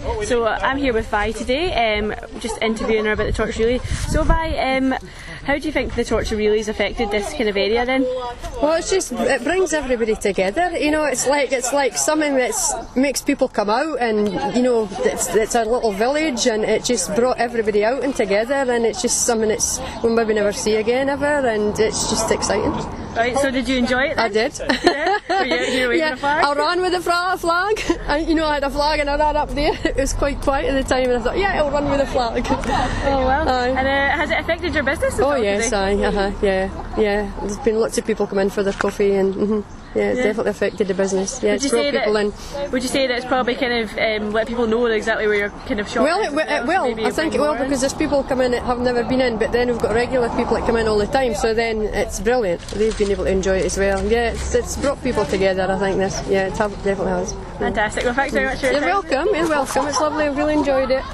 So I'm here with Vi today, just interviewing her about the torch relay. So Vi, how do you think the torch relays affected this kind of area then? Well, it brings everybody together. You know, it's like something that makes people come out, and you know, it's a little village, and it just brought everybody out and together, and it's just something that we'll maybe never see again ever, and it's just exciting. Right, so did you enjoy it then? I did. Yeah? Were you out here waving a flag? I ran with the flag. I had a flag and I ran up there. It was quite quiet at the time, and I thought, yeah, I'll run with the flag. Oh well. And has it affected your business? Oh yes, yeah. There's been lots of people come in for their coffee, and it's definitely affected the business. Yeah, it's brought people in. Would you say that it's probably kind of let people know exactly where you're kind of shopping? Well, I think it will, because there's people come in that have never been in, but then we've got regular people that come in all the time, so then it's brilliant. They've been able to enjoy it as well. Yeah, it's brought people together, I think, this. Yeah, it definitely has. Fantastic. Well, thanks very much for your time. You're welcome. It's lovely. I've really enjoyed it.